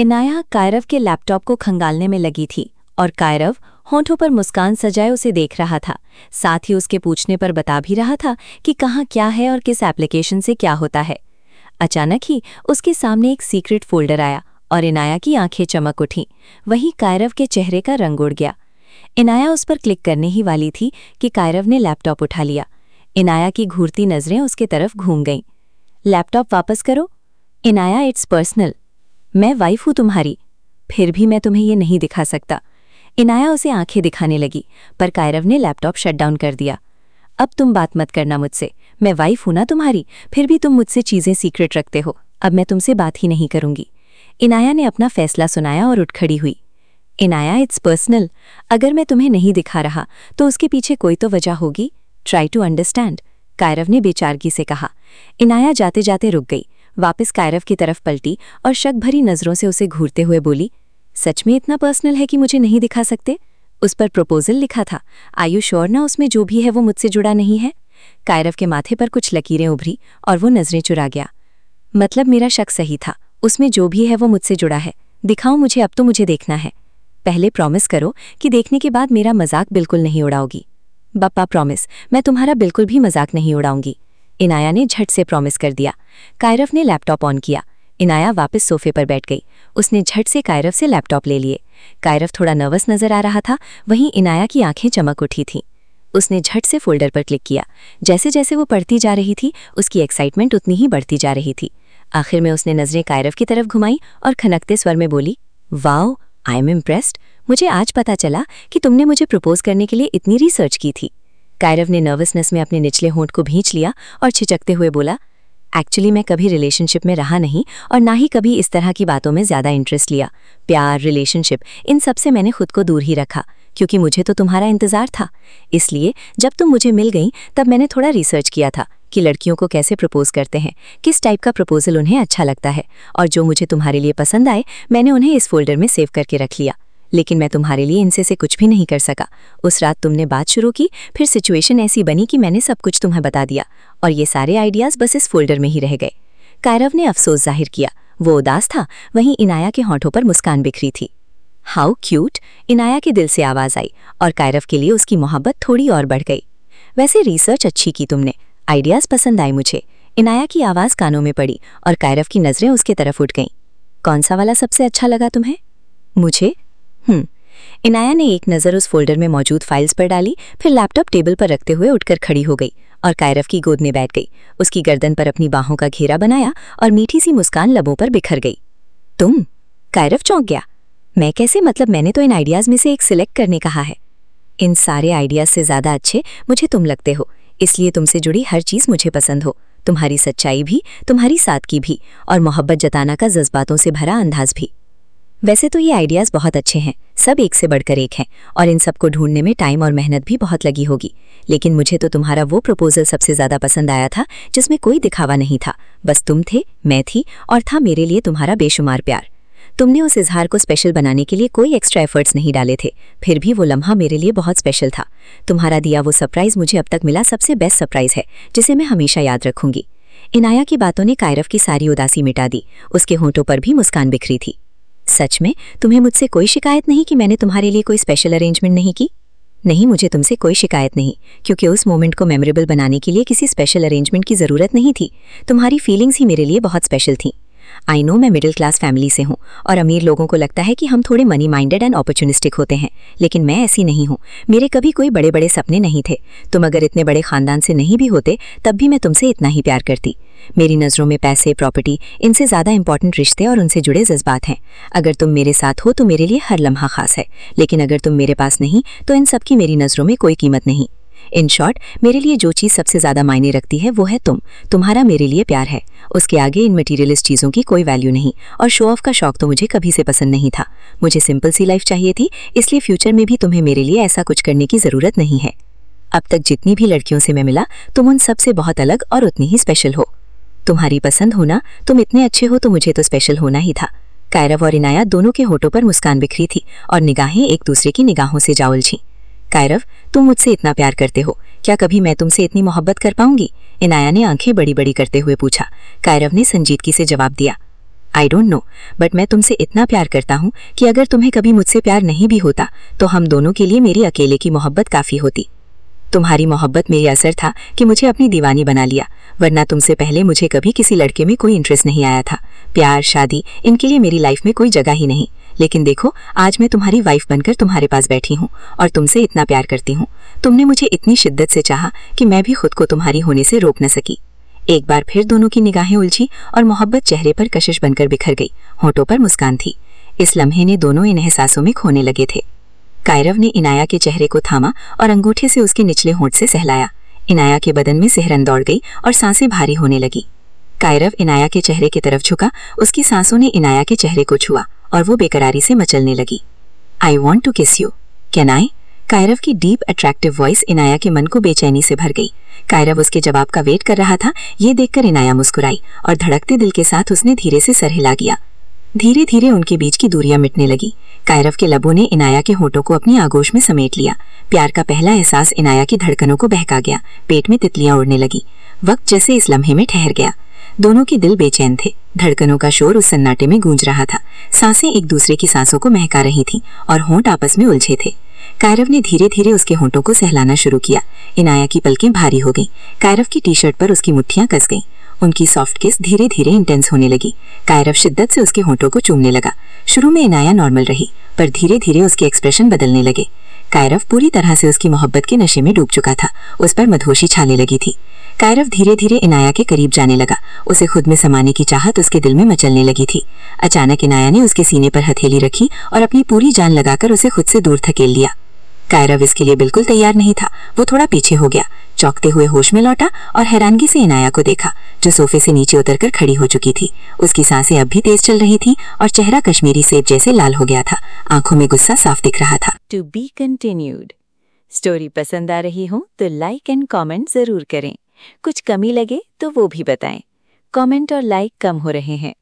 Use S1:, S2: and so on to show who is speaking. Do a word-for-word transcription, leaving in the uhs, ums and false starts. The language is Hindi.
S1: इनाया कायरव के लैपटॉप को खंगालने में लगी थी और कायरव होंठों पर मुस्कान सजाए उसे देख रहा था। साथ ही उसके पूछने पर बता भी रहा था कि कहाँ क्या है और किस एप्लीकेशन से क्या होता है। अचानक ही उसके सामने एक सीक्रेट फोल्डर आया और इनाया की आंखें चमक उठीं। वहीं कायरव के चेहरे का रंग उड़ गया। इनाया उस पर क्लिक करने ही वाली थी कि कायरव ने लैपटॉप उठा लिया। इनाया की घूरती नजरें उसके तरफ घूम गईं। लैपटॉप वापस करो। Inaya, it's personal. मैं वाइफ हूं तुम्हारी, फिर भी मैं तुम्हें ये नहीं दिखा सकता। इनाया उसे आंखें दिखाने लगी, पर कायरव ने लैपटॉप शट डाउन कर दिया। अब तुम बात मत करना मुझसे, मैं वाइफ हूं ना तुम्हारी, फिर भी तुम मुझसे चीजें सीक्रेट रखते हो। अब मैं तुमसे बात ही नहीं करूंगी। इनाया ने अपना फैसला सुनाया और उठ खड़ी हुई। Inaya, it's personal. अगर मैं तुम्हें नहीं दिखा रहा तो उसके पीछे कोई तो वजह होगी। ट्राई टू अंडरस्टैंड, कायरव ने बेचारगी से कहा। इनाया जाते जाते रुक गई, वापस कायरव की तरफ पलटी और शक भरी नजरों से उसे घूरते हुए बोली, सच में इतना पर्सनल है कि मुझे नहीं दिखा सकते? उस पर प्रपोजल लिखा था। आर यू श्योर ना उसमें जो भी है वो मुझसे जुड़ा नहीं है? कायरव के माथे पर कुछ लकीरें उभरी और वो नजरें चुरा गया। मतलब मेरा शक सही था, उसमें जो भी है वो मुझसे जुड़ा है। दिखाओ मुझे, अब तो मुझे देखना है। पहले प्रॉमिस करो कि देखने के बाद मेरा मजाक बिल्कुल नहीं उड़ाओगी। बप्पा प्रॉमिस, मैं तुम्हारा बिल्कुल भी मजाक नहीं उड़ाऊंगी। इनाया ने झट से प्रॉमिस कर दिया। कायरव ने लैपटॉप ऑन किया। इनाया वापस सोफे पर बैठ गई। उसने झट से कायरव से लैपटॉप ले लिए। कायरव थोड़ा नर्वस नजर आ रहा था, वहीं इनाया की आंखें चमक उठी थीं। उसने झट से फोल्डर पर क्लिक किया। जैसे जैसे वो पढ़ती जा रही थी, उसकी एक्साइटमेंट उतनी ही बढ़ती जा रही थी। आखिर में उसने नजरें कायरव की तरफ घुमाई और खनकते स्वर में बोली, वाओ, आई एम इम्प्रेस्ड। मुझे आज पता चला कि तुमने मुझे प्रपोज करने के लिए इतनी रिसर्च की थी। कायरव ने नर्वसनेस में अपने निचले होंठ को भींच लिया और छिचकते हुए बोला, एक्चुअली मैं कभी रिलेशनशिप में रहा नहीं और ना ही कभी इस तरह की बातों में ज़्यादा इंटरेस्ट लिया। प्यार, रिलेशनशिप, इन सब से मैंने खुद को दूर ही रखा, क्योंकि मुझे तो तुम्हारा इंतज़ार था। इसलिए जब तुम मुझे मिल गई तब मैंने थोड़ा रिसर्च किया था कि लड़कियों को कैसे प्रपोज करते हैं, किस टाइप का प्रपोजल उन्हें अच्छा लगता है, और जो मुझे तुम्हारे लिए पसंद आए मैंने उन्हें इस फोल्डर में सेव करके रख लिया। लेकिन मैं तुम्हारे लिए इनसे से कुछ भी नहीं कर सका। उस रात तुमने बात शुरू की, फिर सिचुएशन ऐसी बनी कि मैंने सब कुछ तुम्हें बता दिया और ये सारे आइडियाज़ बस इस फोल्डर में ही रह गए। कायरव ने अफसोस जाहिर किया। वो उदास था, वहीं इनाया के होंठों पर मुस्कान बिखरी थी। हाउ क्यूट, इनाया के दिल से आवाज़ आई और कायरव के लिए उसकी मोहब्बत थोड़ी और बढ़ गई। वैसे रिसर्च अच्छी की तुमने, आइडियाज़ पसंद आए मुझे। इनाया की आवाज़ कानों में पड़ी और कायरव की नज़रें उसके तरफ उठ गईं। कौन सा वाला सबसे अच्छा लगा तुम्हें? मुझे हम्म इनाया ने एक नज़र उस फोल्डर में मौजूद फाइल्स पर डाली, फिर लैपटॉप टेबल पर रखते हुए उठकर खड़ी हो गई और कायरव की गोद में बैठ गई। उसकी गर्दन पर अपनी बाहों का घेरा बनाया और मीठी सी मुस्कान लबों पर बिखर गई। तुम? कायरव चौंक गया। मैं कैसे? मतलब मैंने तो इन आइडियाज़ में से एक सिलेक्ट करने कहा है। इन सारे आइडियाज़ से ज़्यादा अच्छे मुझे तुम लगते हो, इसलिए तुमसे जुड़ी हर चीज़ मुझे पसंद हो। तुम्हारी सच्चाई भी, तुम्हारी सादगी भी, और मोहब्बत जताना का जज्बातों से भरा अंदाज भी। वैसे तो ये आइडियाज़ बहुत अच्छे हैं, सब एक से बढ़कर एक हैं, और इन सबको ढूंढने में टाइम और मेहनत भी बहुत लगी होगी। लेकिन मुझे तो तुम्हारा वो प्रपोजल सबसे ज़्यादा पसंद आया था जिसमें कोई दिखावा नहीं था। बस तुम थे, मैं थी, और था मेरे लिए तुम्हारा बेशुमार प्यार। तुमने उस इजहार को स्पेशल बनाने के लिए कोई एक्स्ट्रा एफर्ट्स नहीं डाले थे, फिर भी वो लम्हा मेरे लिए बहुत स्पेशल था। तुम्हारा दिया वो सरप्राइज़ मुझे अब तक मिला सबसे बेस्ट सरप्राइज़ है, जिसे मैं हमेशा याद रखूंगी। इनाया की बातों ने कायरव की सारी उदासी मिटा दी। उसके होंठों पर भी मुस्कान बिखरी थी। सच में तुम्हें मुझसे कोई शिकायत नहीं कि मैंने तुम्हारे लिए कोई स्पेशल अरेंजमेंट नहीं की? नहीं, मुझे तुमसे कोई शिकायत नहीं, क्योंकि उस मोमेंट को मेमोरेबल बनाने के लिए किसी स्पेशल अरेंजमेंट की ज़रूरत नहीं थी। तुम्हारी फीलिंग्स ही मेरे लिए बहुत स्पेशल थीं। आई नो मैं मिडिल क्लास फैमिली से हूँ और अमीर लोगों को लगता है कि हम थोड़े मनी माइंडेड एंड अपॉर्चुनिस्टिक होते हैं, लेकिन मैं ऐसी नहीं हूँ। मेरे कभी कोई बड़े बड़े सपने नहीं थे। तुम अगर इतने बड़े ख़ानदान से नहीं भी होते तब भी मैं तुमसे इतना ही प्यार करती। मेरी नज़रों में पैसे, प्रॉपर्टी, इनसे ज़्यादा इंपॉर्टेंट रिश्ते और उनसे जुड़े जज्बात हैं। अगर तुम मेरे साथ हो तो मेरे लिए हर लम्हा खास है, लेकिन अगर तुम मेरे पास नहीं तो इन सब की मेरी नज़रों में कोई कीमत नहीं। इन शॉर्ट, मेरे लिए जो चीज़ सबसे ज़्यादा मायने रखती है वो है तुम। तुम्हारा मेरे लिए प्यार है, उसके आगे इन मटीरियलिस्ट चीज़ों की कोई वैल्यू नहीं, और शो ऑफ का शौक तो मुझे कभी से पसंद नहीं था। मुझे सिंपल सी लाइफ चाहिए थी, इसलिए फ्यूचर में भी तुम्हें मेरे लिए ऐसा कुछ करने की ज़रूरत नहीं है। अब तक जितनी भी लड़कियों से मैं मिला, तुम उन सब से बहुत अलग और उतनी ही स्पेशल हो। तुम्हारी पसंद होना, तुम इतने अच्छे हो तो मुझे तो स्पेशल होना ही था। कायरव और इनाया दोनों के होठों पर मुस्कान बिखरी थी और निगाहें एक दूसरे की निगाहों से जा उलझीं। कायरव, तुम मुझसे इतना प्यार करते हो, क्या कभी मैं तुमसे इतनी मोहब्बत कर पाऊंगी? इनाया ने आंखें बड़ी बड़ी करते हुए पूछा। कायरव ने संजीदगी से जवाब दिया,
S2: आई डोंट नो, बट मैं तुमसे इतना प्यार करता हूँ कि अगर तुम्हें कभी मुझसे प्यार नहीं भी होता तो हम दोनों के लिए मेरी अकेले की मोहब्बत काफ़ी होती। तुम्हारी मोहब्बत में यह असर था कि मुझे अपनी दीवानी बना लिया, वरना तुमसे पहले मुझे कभी किसी लड़के में कोई इंटरेस्ट नहीं आया था। प्यार, शादी, इनके लिए मेरी लाइफ में कोई जगह ही नहीं। लेकिन देखो, आज मैं तुम्हारी वाइफ बनकर तुम्हारे पास बैठी हूँ और तुमसे इतना प्यार करती हूँ। तुमने मुझे इतनी शिद्दत से चाहा कि मैं भी खुद को तुम्हारी होने से रोक न सकी। एक बार फिर दोनों की निगाहें उलझी और मोहब्बत चेहरे पर कशिश बनकर बिखर गई। होठों पर मुस्कान थी। इस लम्हे ने दोनों इन एहसासों में खोने लगे थे। कायरव ने इनाया के चेहरे को थामा और अंगूठे से उसके निचले होंठ से सहलाया। इनाया के बदन में सिहरन दौड़ गई और सांसें भारी होने लगी। कायरव इनाया के चेहरे की तरफ झुका। उसकी सांसों ने इनाया के चेहरे को छुआ और वो बेकरारी से मचलने लगी। I want to kiss you, can I? Kairav की डीप अट्रैक्टिव वॉइस इनाया के मन को बेचैनी से भर गई। कायरव उसके जवाब का वेट कर रहा था। ये देखकर इनाया मुस्कुराई और धड़कते दिल के साथ उसने धीरे से सर हिला दिया। धीरे धीरे उनके बीच की दूरियां मिटने लगी। कायरव के लबों ने इनाया के होठों को अपनी आगोश में समेट लिया। प्यार का पहला एहसास इनाया की धड़कनों को बहका गया। पेट में तितलियां उड़ने लगी। वक्त जैसे इस लम्हे में ठहर गया। दोनों के दिल बेचैन थे। धड़कनों का शोर उस सन्नाटे में गूंज रहा था। सांसें एक दूसरे की सांसों को महका रही थीं और होंठ आपस में उलझे थे। कायरव ने धीरे धीरे उसके होंठों को सहलाना शुरू किया। इनाया की पलकें भारी हो गईं। कायरव की टी शर्ट पर उसकी मुट्ठियां कस गईं। उनकी सॉफ्ट किस धीरे धीरे इंटेंस होने लगी। कायरव शिद्दत से उसके होंठों को चूमने लगा। शुरू में इनाया नॉर्मल रही, पर धीरे धीरे उसके एक्सप्रेशन बदलने लगे। कायरव पूरी तरह से उसकी मोहब्बत के नशे में डूब चुका था। उस पर मदहोशी छाने लगी थी। कायरव धीरे धीरे इनाया के करीब जाने लगा। उसे खुद में समाने की चाहत उसके दिल में मचलने लगी थी। अचानक इनाया ने उसके सीने पर हथेली रखी और अपनी पूरी जान लगाकर उसे खुद से दूर धकेल लिया। कायरव इसके लिए बिल्कुल तैयार नहीं था। वो थोड़ा पीछे हो गया, चौंकते हुए होश में लौटा और हैरानगी से इनाया को देखा, जो सोफे से नीचे उतरकर खड़ी हो चुकी थी। उसकी सांसें अब भी तेज चल रही थी और चेहरा कश्मीरी सेब जैसे लाल हो गया था। आंखों में गुस्सा साफ दिख रहा था।
S1: To be continued. स्टोरी पसंद आ रही हो तो लाइक एंड कमेंट जरूर करें। कुछ कमी लगे तो वो भी बताएं। कमेंट और लाइक कम हो रहे हैं।